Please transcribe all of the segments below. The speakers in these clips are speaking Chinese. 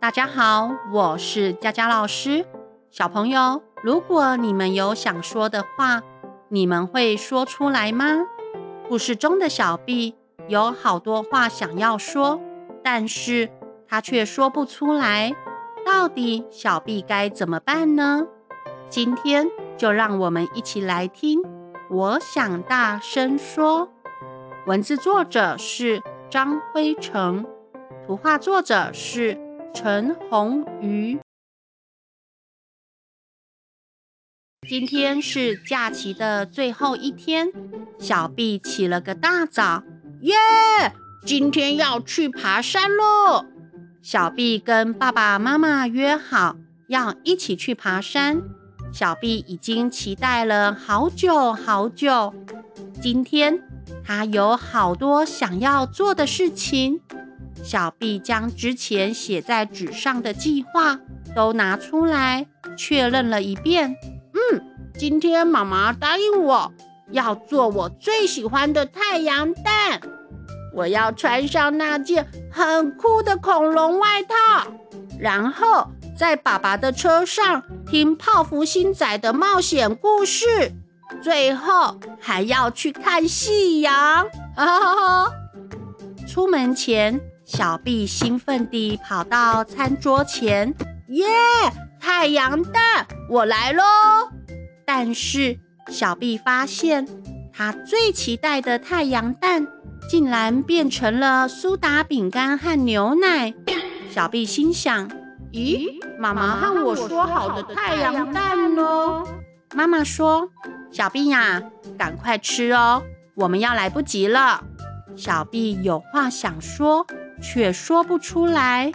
大家好，我是佳佳老师。小朋友，如果你们有想说的话，你们会说出来吗？故事中的小碧有好多话想要说，但是她却说不出来。到底小碧该怎么办呢？今天就让我们一起来听我想大声说。文字作者是张辉成，图画作者是陈宏瑜。今天是假期的最后一天，小碧起了个大早， 耶！今天要去爬山咯！ 小碧跟爸爸妈妈约好要一起去爬山，小碧已经期待了好久好久。今天她有好多想要做的事情。小碧将之前写在纸上的计划都拿出来确认了一遍。 今天妈妈答应我要做我最喜欢的太阳蛋，我要穿上那件很酷的恐龙外套，然后在爸爸的车上听泡芙星仔的冒险故事，最后还要去看夕阳。 出门前，小碧兴奋地跑到餐桌前， 耶！太阳蛋，我来咯！ 但是小碧发现，她最期待的太阳蛋竟然变成了苏打饼干和牛奶。小碧心想： 咦，妈妈和我说好的太阳蛋呢？ 妈妈说：小碧呀，赶快吃哦，我们要来不及了。小碧有话想说，却说不出来。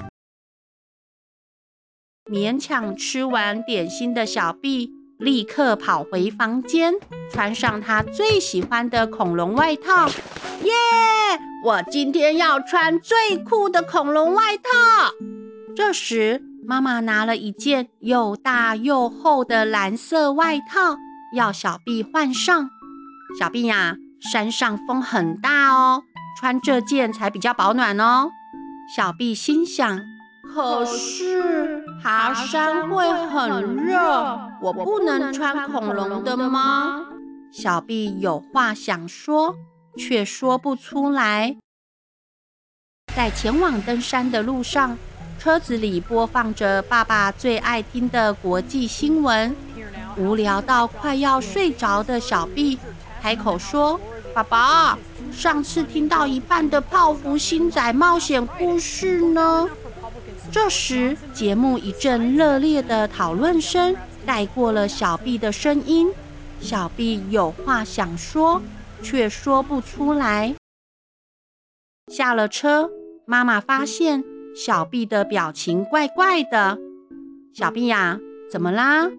勉强吃完点心的小碧立刻跑回房间，穿上她最喜欢的恐龙外套。 耶！我今天要穿最酷的恐龙外套。 这时，妈妈拿了一件又大又厚的蓝色外套，要小碧换上。小碧呀，山上风很大哦，穿这件才比较保暖哦。小碧心想， 可是爬山会很热，我不能穿恐龙的吗？ 小碧有话想说，却说不出来。在前往登山的路上，车子里播放着爸爸最爱听的国际新闻。无聊到快要睡着的小碧开口说： 爸爸，上次听到一半的泡芙星仔冒险故事呢？ 这时，节目一阵热烈的讨论声盖过了小碧的声音。小碧有话想说，却说不出来。下了车，妈妈发现小碧的表情怪怪的。小碧呀，怎么啦？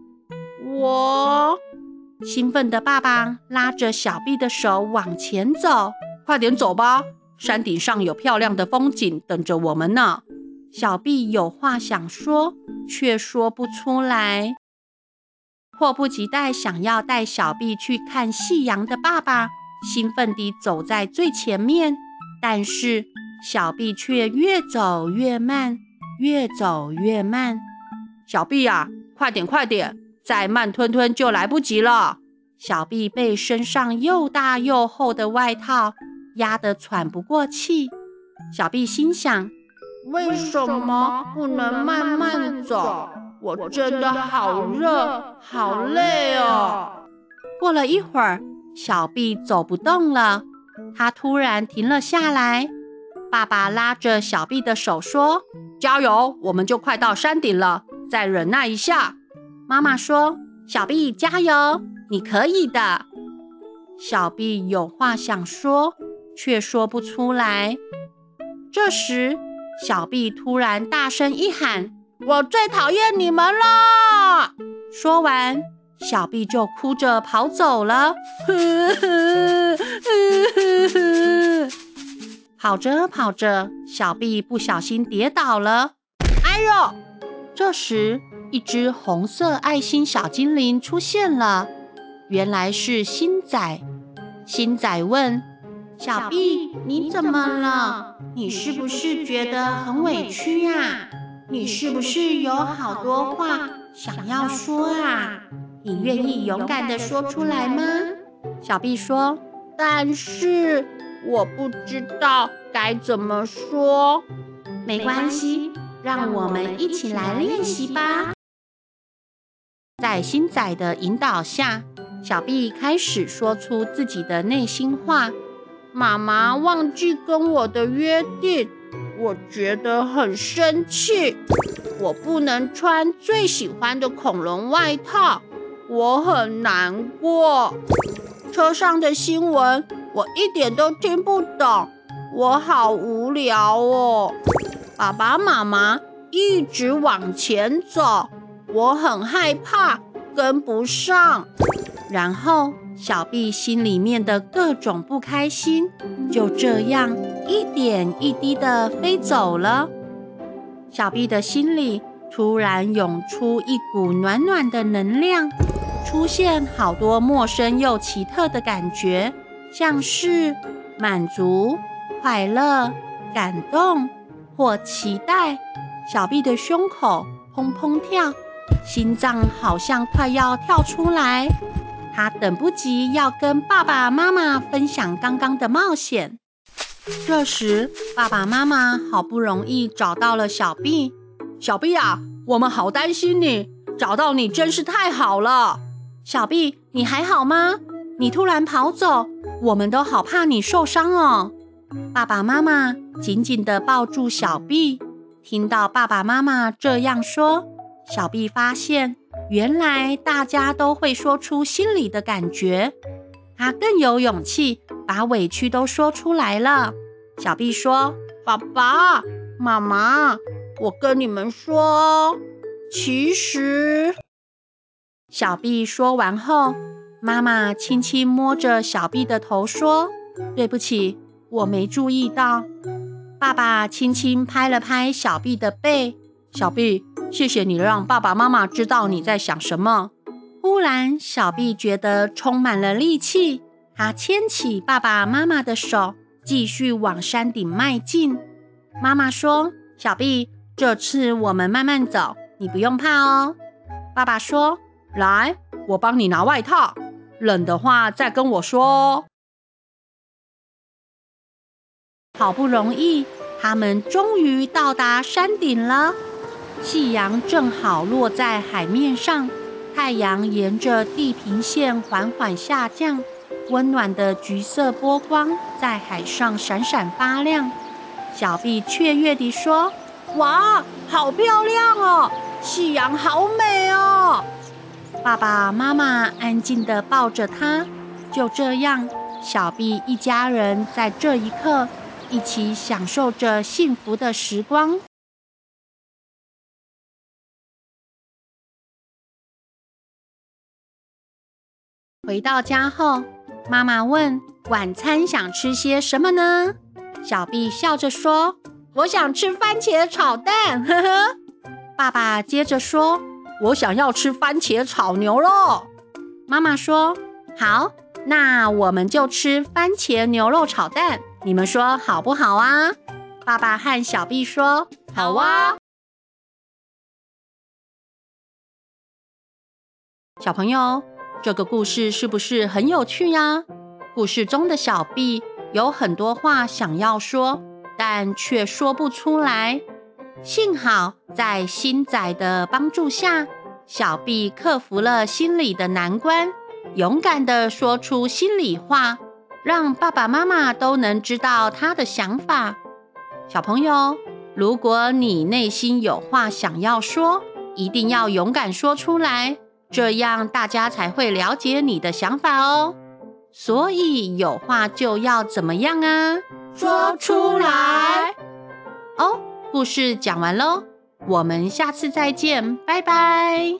兴奋的爸爸拉着小碧的手往前走，快点走吧，山顶上有漂亮的风景等着我们呢。小碧有话想说，却说不出来。迫不及待想要带小碧去看夕阳的爸爸，兴奋地走在最前面，但是小碧却越走越慢，越走越慢。小碧啊，快点快点，再慢吞吞就来不及了。小碧被身上又大又厚的外套压得喘不过气。小碧心想， 为什么不能慢慢走？我真的好热，好累哦。 过了一会儿，小碧走不动了，她突然停了下来。爸爸拉着小碧的手说：加油，我们就快到山顶了，再忍耐一下。妈妈说：小碧加油，你可以的。小碧有话想说，却说不出来。这时，小碧突然大声一喊： 我最讨厌你们了！ 说完，小碧就哭着跑走了。跑着跑着，小碧不小心跌倒了。 哎呦！ 这时，一只红色爱心小精灵出现了，原来是星仔。星仔问：小碧，你怎么了？你是不是觉得很委屈呀？ 你是不是有好多话想要说啊？你愿意勇敢地说出来吗？小碧说， 但是我不知道该怎么说。 没关系，让我们一起来练习吧。在星仔的引导下，小碧开始说出自己的内心话。 妈妈忘记跟我的约定，我觉得很生气。我不能穿最喜欢的恐龙外套，我很难过。车上的新闻我一点都听不懂，我好无聊哦。爸爸妈妈一直往前走，我很害怕跟不上。 然后小碧心里面的各种不开心就这样一点一滴的飞走了。小碧的心里突然涌出一股暖暖的能量，出现好多陌生又奇特的感觉，像是满足、快乐、感动或期待。小碧的胸口砰砰跳，心脏好像快要跳出来。他等不及要跟爸爸妈妈分享刚刚的冒险。这时，爸爸妈妈好不容易找到了小碧。小碧啊，我们好担心你，找到你真是太好了。小碧，你还好吗？你突然跑走，我们都好怕你受伤哦。爸爸妈妈紧紧地抱住小碧，听到爸爸妈妈这样说，小碧发现原来大家都会说出心里的感觉，她更有勇气把委屈都说出来了。小碧说， 爸爸妈妈，我跟你们说哦，其实…… 小碧说完后，妈妈轻轻摸着小碧的头说，对不起，我没注意到。爸爸轻轻拍了拍小碧的背，小碧，谢谢你让爸爸妈妈知道你在想什么。忽然，小碧觉得充满了力气，她牵起爸爸妈妈的手，继续往山顶迈进。妈妈说，小碧，这次我们慢慢走，你不用怕哦。爸爸说，来，我帮你拿外套，冷的话再跟我说哦。好不容易，他们终于到达山顶了。夕阳正好落在海面上，太阳沿着地平线缓缓下降，温暖的橘色波光在海上闪闪发亮。小碧雀跃地说，哇，好漂亮哦，夕阳好美哦。爸爸妈妈安静地抱着她，就这样，小碧一家人在这一刻一起享受着幸福的时光。回到家后，妈妈问，晚餐想吃些什么呢？小碧笑着说，我想吃番茄炒蛋，呵呵。爸爸接着说，我想要吃番茄炒牛肉。妈妈说，好，那我们就吃番茄牛肉炒蛋，你们说好不好啊？爸爸和小碧说，好啊。小朋友，这个故事是不是很有趣呀？故事中的小碧有很多话想要说，但却说不出来。幸好在星仔的帮助下，小碧克服了心里的难关，勇敢地说出心里话，让爸爸妈妈都能知道她的想法。小朋友，如果你内心有话想要说，一定要勇敢说出来，这样大家才会了解你的想法哦。所以有话就要怎么样啊？ 说出来。 哦，故事讲完喽，我们下次再见，拜拜。